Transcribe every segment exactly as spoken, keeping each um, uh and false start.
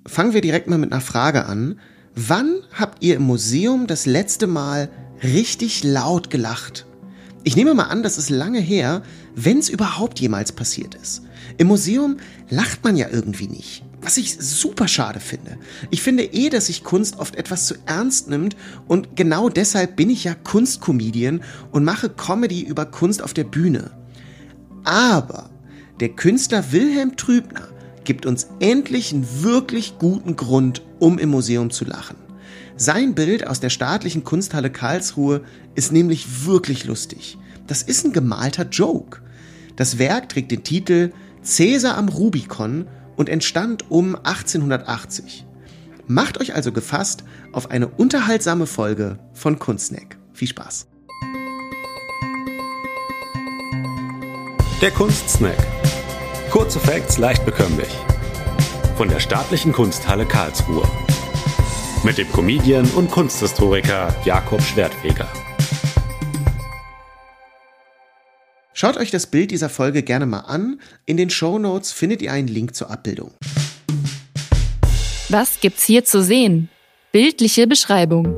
fangen wir direkt mal mit einer Frage an. Wann habt ihr im Museum das letzte Mal richtig laut gelacht? Ich nehme mal an, das ist lange her, wenn es überhaupt jemals passiert ist. Im Museum lacht man ja irgendwie nicht, was ich super schade finde. Ich finde eh, dass sich Kunst oft etwas zu ernst nimmt und genau deshalb bin ich ja Kunstcomedian und mache Comedy über Kunst auf der Bühne. Aber der Künstler Wilhelm Trübner gibt uns endlich einen wirklich guten Grund, um im Museum zu lachen. Sein Bild aus der Staatlichen Kunsthalle Karlsruhe ist nämlich wirklich lustig. Das ist ein gemalter Joke. Das Werk trägt den Titel Cäsar am Rubikon und entstand um achtzehnhundertachtzig. Macht euch also gefasst auf eine unterhaltsame Folge von Kunstsnack. Viel Spaß! Der Kunstsnack. Kurze Facts leicht bekömmlich. Von der Staatlichen Kunsthalle Karlsruhe. Mit dem Comedian und Kunsthistoriker Jakob Schwertfeger. Schaut euch das Bild dieser Folge gerne mal an. In den Shownotes findet ihr einen Link zur Abbildung. Was gibt's hier zu sehen? Bildliche Beschreibung.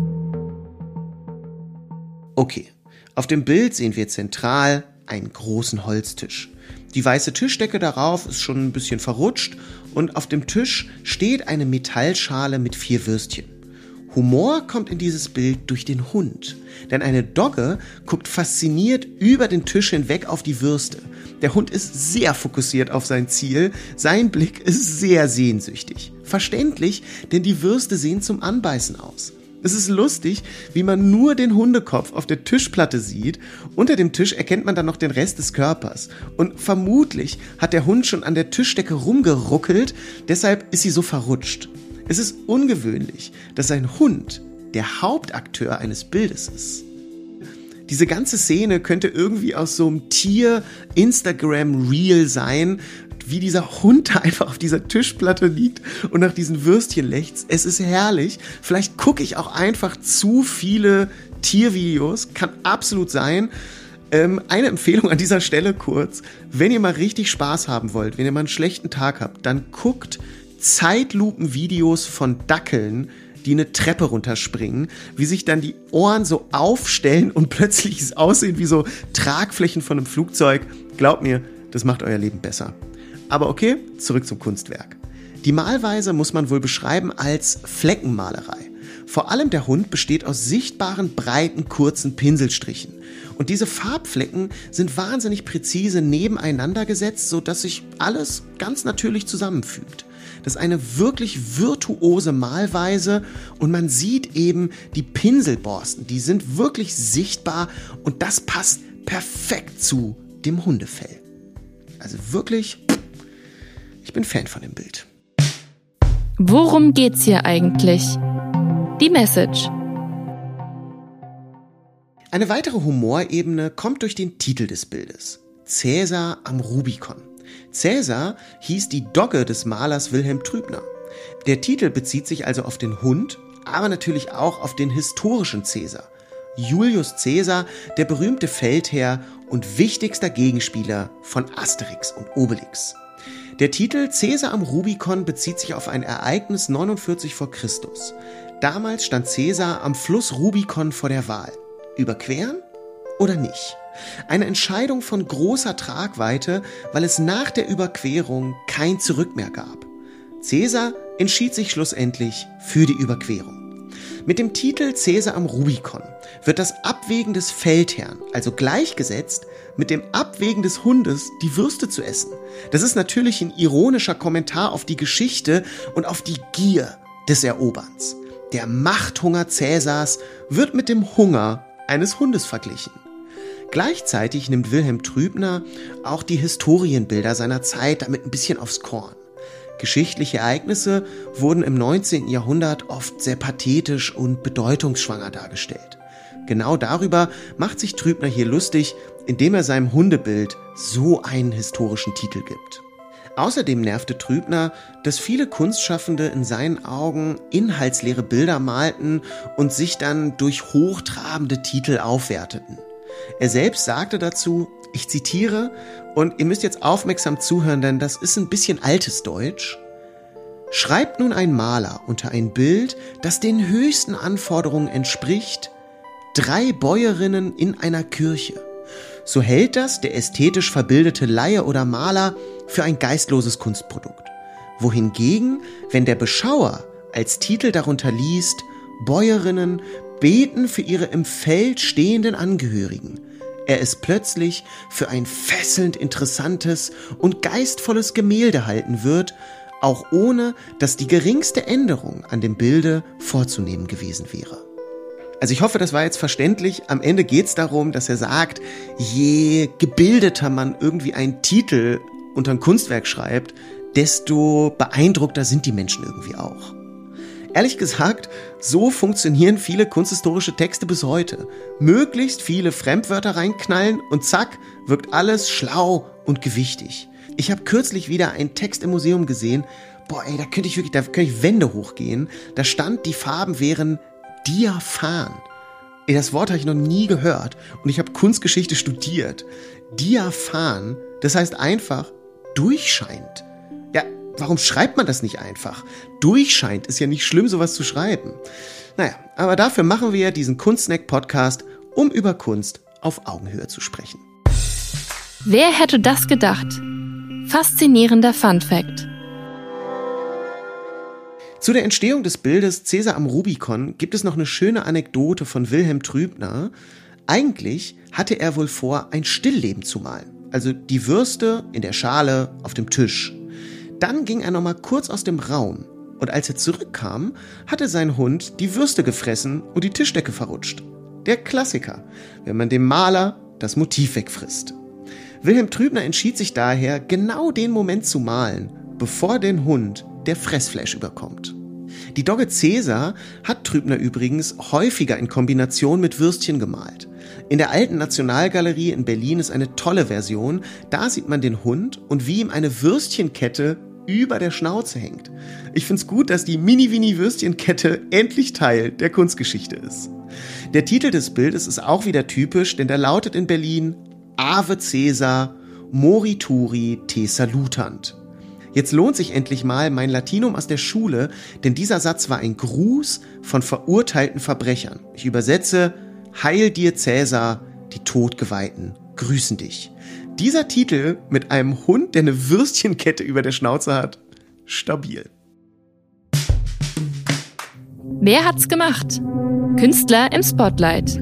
Okay, auf dem Bild sehen wir zentral einen großen Holztisch. Die weiße Tischdecke darauf ist schon ein bisschen verrutscht und auf dem Tisch steht eine Metallschale mit vier Würstchen. Humor kommt in dieses Bild durch den Hund, denn eine Dogge guckt fasziniert über den Tisch hinweg auf die Würste. Der Hund ist sehr fokussiert auf sein Ziel, sein Blick ist sehr sehnsüchtig. Verständlich, denn die Würste sehen zum Anbeißen aus. Es ist lustig, wie man nur den Hundekopf auf der Tischplatte sieht. Unter dem Tisch erkennt man dann noch den Rest des Körpers. Und vermutlich hat der Hund schon an der Tischdecke rumgeruckelt, deshalb ist sie so verrutscht. Es ist ungewöhnlich, dass ein Hund der Hauptakteur eines Bildes ist. Diese ganze Szene könnte irgendwie aus so einem Tier-Instagram-Reel sein, wie dieser Hund da einfach auf dieser Tischplatte liegt und nach diesen Würstchen lechzt. Es ist herrlich. Vielleicht gucke ich auch einfach zu viele Tiervideos. Kann absolut sein. Ähm, eine Empfehlung an dieser Stelle kurz. Wenn ihr mal richtig Spaß haben wollt, wenn ihr mal einen schlechten Tag habt, dann guckt Zeitlupenvideos von Dackeln, die eine Treppe runterspringen, wie sich dann die Ohren so aufstellen und plötzlich es aussehen wie so Tragflächen von einem Flugzeug. Glaubt mir, das macht euer Leben besser. Aber okay, zurück zum Kunstwerk. Die Malweise muss man wohl beschreiben als Fleckenmalerei. Vor allem der Hund besteht aus sichtbaren, breiten, kurzen Pinselstrichen. Und diese Farbflecken sind wahnsinnig präzise nebeneinander gesetzt, sodass sich alles ganz natürlich zusammenfügt. Das ist eine wirklich virtuose Malweise und man sieht eben die Pinselborsten, die sind wirklich sichtbar und das passt perfekt zu dem Hundefell. Also wirklich, ich bin Fan von dem Bild. Worum geht's hier eigentlich? Die Message. Eine weitere Humorebene kommt durch den Titel des Bildes. Cäsar am Rubikon. Cäsar hieß die Dogge des Malers Wilhelm Trübner. Der Titel bezieht sich also auf den Hund, aber natürlich auch auf den historischen Cäsar. Julius Caesar, der berühmte Feldherr und wichtigster Gegenspieler von Asterix und Obelix. Der Titel Cäsar am Rubikon bezieht sich auf ein Ereignis neunundvierzig vor Christus. Damals stand Cäsar am Fluss Rubikon vor der Wahl. Überqueren oder nicht? Eine Entscheidung von großer Tragweite, weil es nach der Überquerung kein Zurück mehr gab. Cäsar entschied sich schlussendlich für die Überquerung. Mit dem Titel Cäsar am Rubikon wird das Abwägen des Feldherrn, also gleichgesetzt mit dem Abwägen des Hundes, die Würste zu essen. Das ist natürlich ein ironischer Kommentar auf die Geschichte und auf die Gier des Eroberns. Der Machthunger Cäsars wird mit dem Hunger eines Hundes verglichen. Gleichzeitig nimmt Wilhelm Trübner auch die Historienbilder seiner Zeit damit ein bisschen aufs Korn. Geschichtliche Ereignisse wurden im neunzehnten Jahrhundert oft sehr pathetisch und bedeutungsschwanger dargestellt. Genau darüber macht sich Trübner hier lustig, indem er seinem Hundebild so einen historischen Titel gibt. Außerdem nervte Trübner, dass viele Kunstschaffende in seinen Augen inhaltsleere Bilder malten und sich dann durch hochtrabende Titel aufwerteten. Er selbst sagte dazu, ich zitiere, und ihr müsst jetzt aufmerksam zuhören, denn das ist ein bisschen altes Deutsch: Schreibt nun ein Maler unter ein Bild, das den höchsten Anforderungen entspricht, drei Bäuerinnen in einer Kirche. So hält das der ästhetisch verbildete Laie oder Maler für ein geistloses Kunstprodukt. Wohingegen, wenn der Beschauer als Titel darunter liest, Bäuerinnen beten für ihre im Feld stehenden Angehörigen, er es plötzlich für ein fesselnd interessantes und geistvolles Gemälde halten wird, auch ohne, dass die geringste Änderung an dem Bilde vorzunehmen gewesen wäre. Also ich hoffe, das war jetzt verständlich. Am Ende geht es darum, dass er sagt, je gebildeter man irgendwie einen Titel unter ein Kunstwerk schreibt, desto beeindruckter sind die Menschen irgendwie auch. Ehrlich gesagt, so funktionieren viele kunsthistorische Texte bis heute. Möglichst viele Fremdwörter reinknallen und zack, wirkt alles schlau und gewichtig. Ich habe kürzlich wieder einen Text im Museum gesehen. Boah, ey, da könnte ich wirklich, da könnte ich Wände hochgehen. Da stand, die Farben wären diaphan. Ey, das Wort habe ich noch nie gehört und ich habe Kunstgeschichte studiert. Diaphan, das heißt einfach durchscheint. Ja, warum schreibt man das nicht einfach? Durchscheint ist ja nicht schlimm, sowas zu schreiben. Naja, aber dafür machen wir diesen Kunstsnack-Podcast, um über Kunst auf Augenhöhe zu sprechen. Wer hätte das gedacht? Faszinierender Funfact. Zu der Entstehung des Bildes Caesar am Rubikon gibt es noch eine schöne Anekdote von Wilhelm Trübner. Eigentlich hatte er wohl vor, ein Stillleben zu malen. Also die Würste in der Schale auf dem Tisch. Dann ging er nochmal kurz aus dem Raum. Und als er zurückkam, hatte sein Hund die Würste gefressen und die Tischdecke verrutscht. Der Klassiker, wenn man dem Maler das Motiv wegfrisst. Wilhelm Trübner entschied sich daher, genau den Moment zu malen, bevor den Hund der Fressflash überkommt. Die Dogge Caesar hat Trübner übrigens häufiger in Kombination mit Würstchen gemalt. In der Alten Nationalgalerie in Berlin ist eine tolle Version. Da sieht man den Hund und wie ihm eine Würstchenkette über der Schnauze hängt. Ich find's gut, dass die Mini-Wini-Würstchenkette endlich Teil der Kunstgeschichte ist. Der Titel des Bildes ist auch wieder typisch, denn der lautet in Berlin Ave Caesar, morituri te salutant. Jetzt lohnt sich endlich mal mein Latinum aus der Schule, denn dieser Satz war ein Gruß von verurteilten Verbrechern. Ich übersetze, Heil dir Cäsar, die Todgeweihten grüßen dich. Dieser Titel mit einem Hund, der eine Würstchenkette über der Schnauze hat, stabil. Wer hat's gemacht? Künstler im Spotlight.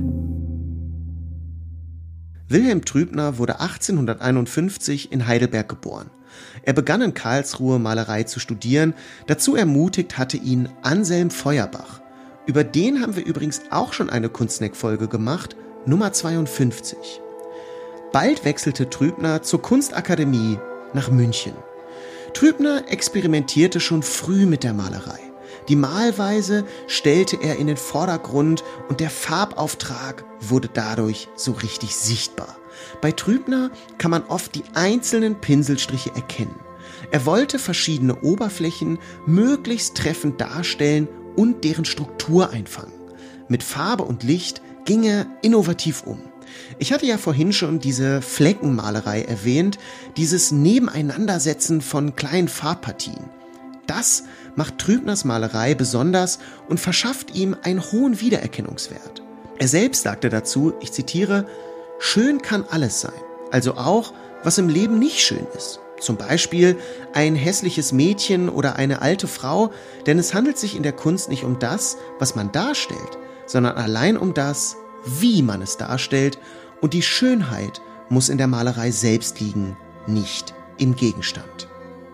Wilhelm Trübner wurde achtzehnhunderteinundfünfzig in Heidelberg geboren. Er begann in Karlsruhe Malerei zu studieren. Dazu ermutigt hatte ihn Anselm Feuerbach. Über den haben wir übrigens auch schon eine Kunstsnack-Folge gemacht, Nummer zweiundfünfzig. Bald wechselte Trübner zur Kunstakademie nach München. Trübner experimentierte schon früh mit der Malerei. Die Malweise stellte er in den Vordergrund und der Farbauftrag wurde dadurch so richtig sichtbar. Bei Trübner kann man oft die einzelnen Pinselstriche erkennen. Er wollte verschiedene Oberflächen möglichst treffend darstellen und deren Struktur einfangen. Mit Farbe und Licht ging er innovativ um. Ich hatte ja vorhin schon diese Fleckenmalerei erwähnt, dieses Nebeneinandersetzen von kleinen Farbpartien. Das macht Trübners Malerei besonders und verschafft ihm einen hohen Wiedererkennungswert. Er selbst sagte dazu, ich zitiere, schön kann alles sein, also auch, was im Leben nicht schön ist. Zum Beispiel ein hässliches Mädchen oder eine alte Frau, denn es handelt sich in der Kunst nicht um das, was man darstellt, sondern allein um das, wie man es darstellt, und die Schönheit muss in der Malerei selbst liegen, nicht im Gegenstand.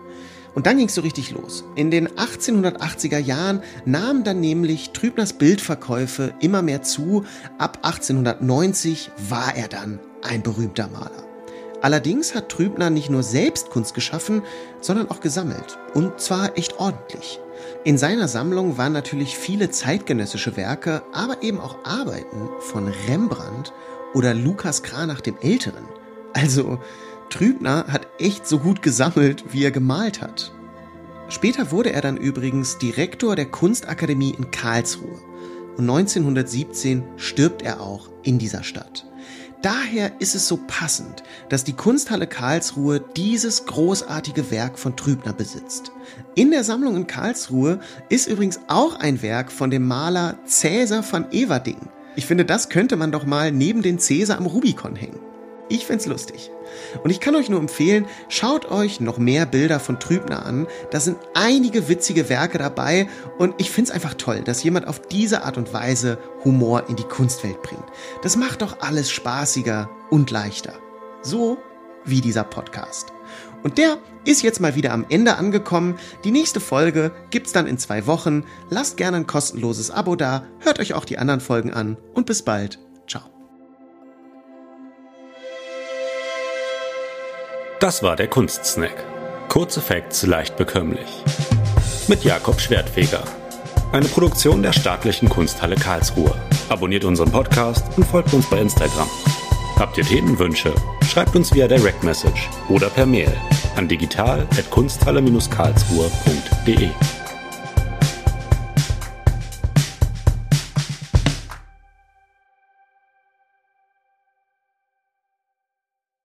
Und dann ging es so richtig los. In den achtzehnhundertachtziger Jahren nahmen dann nämlich Trübners Bildverkäufe immer mehr zu. Ab achtzehnhundertneunzig war er dann ein berühmter Maler. Allerdings hat Trübner nicht nur selbst Kunst geschaffen, sondern auch gesammelt. Und zwar echt ordentlich. In seiner Sammlung waren natürlich viele zeitgenössische Werke, aber eben auch Arbeiten von Rembrandt oder Lucas Cranach dem Älteren. Also Trübner hat echt so gut gesammelt, wie er gemalt hat. Später wurde er dann übrigens Direktor der Kunstakademie in Karlsruhe. Und neunzehnhundertsiebzehn stirbt er auch in dieser Stadt. Daher ist es so passend, dass die Kunsthalle Karlsruhe dieses großartige Werk von Trübner besitzt. In der Sammlung in Karlsruhe ist übrigens auch ein Werk von dem Maler Cäsar van Everdingen. Ich finde, das könnte man doch mal neben den Cäsar am Rubikon hängen. Ich find's lustig. Und ich kann euch nur empfehlen, schaut euch noch mehr Bilder von Trübner an. Da sind einige witzige Werke dabei und ich find's einfach toll, dass jemand auf diese Art und Weise Humor in die Kunstwelt bringt. Das macht doch alles spaßiger und leichter. So wie dieser Podcast. Und der ist jetzt mal wieder am Ende angekommen. Die nächste Folge gibt's dann in zwei Wochen. Lasst gerne ein kostenloses Abo da, hört euch auch die anderen Folgen an und bis bald. Ciao. Das war der Kunstsnack. Kurze Facts leicht bekömmlich. Mit Jakob Schwertfeger. Eine Produktion der Staatlichen Kunsthalle Karlsruhe. Abonniert unseren Podcast und folgt uns bei Instagram. Habt ihr Themenwünsche? Schreibt uns via Direct Message oder per Mail an digital at kunsthalle Bindestrich karlsruhe punkt de.